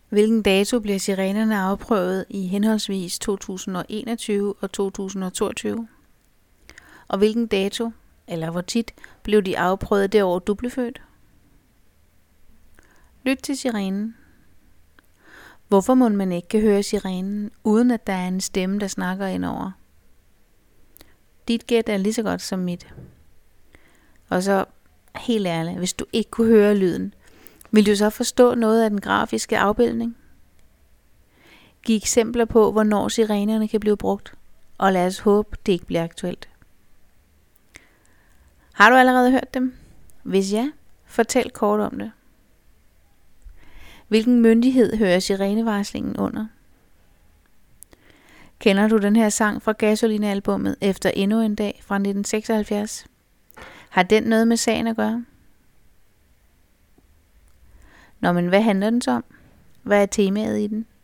Hvilken dato bliver sirenerne afprøvet i henholdsvis 2021 og 2022? Og hvilken dato, eller hvor tit, blev de afprøvet det år, du blev født? Lyt til sirenen. Hvorfor må man ikke kan høre sirenen, uden at der er en stemme, der snakker indover? Dit gæt er lige så godt som mit. Og så, helt ærligt, hvis du ikke kunne høre lyden, vil du så forstå noget af den grafiske afbildning? Giv eksempler på, hvornår sirenerne kan blive brugt, og lad os håbe, det ikke bliver aktuelt. Har du allerede hørt dem? Hvis ja, fortæl kort om det. Hvilken myndighed hører sirenevarslingen under? Kender du den her sang fra Gasoline-albummet Efter endnu en dag fra 1976? Har den noget med sagen at gøre? Nå, men hvad handler den så om? Hvad er temaet i den?